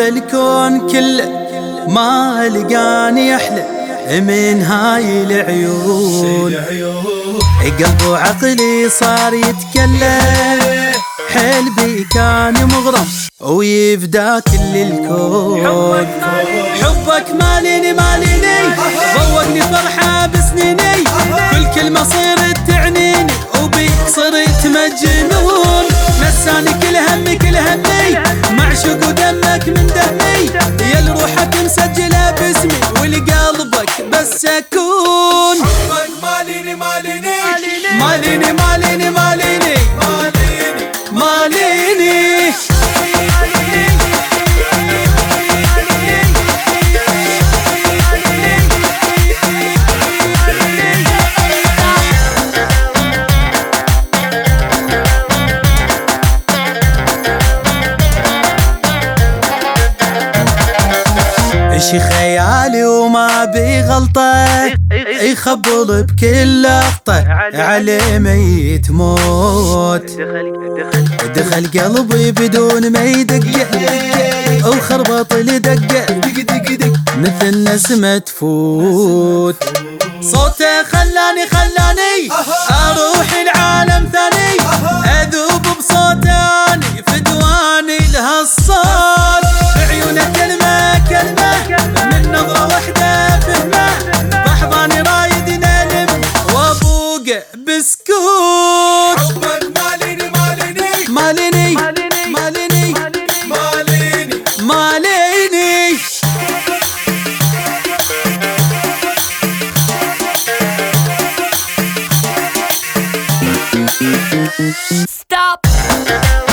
هذا الكون كله ما لقاني أحلى من هاي العيون. قلبي وعقلي صار يتكلم، حلبي كان مغرم ويفدى كل الكون. حبك ماليني ذوقني فرحة بسنيني، كل كلمة صيرت تعنيني وبيك صرت مجنون. نساني كل همي معشوق ودمك من دمي، يا لروحك مسجلة باسمي ولقلبك بس أكون. حبك ماليني شي خيالي وما بغلطة، يخبل بكل لقطة على ميت موت. دخل قلبي بدون ما يدق وخربط لدقة مثل نسمة تفوت. صوته خلاني اروح العالم ثاني، اذوب بصوتاني فدواني لهالصوت. بعيونه كلمة من نظرة وحدة فهمه، بحضاني رايد نلم وابوق بسكوت. حبك ماليني Stop!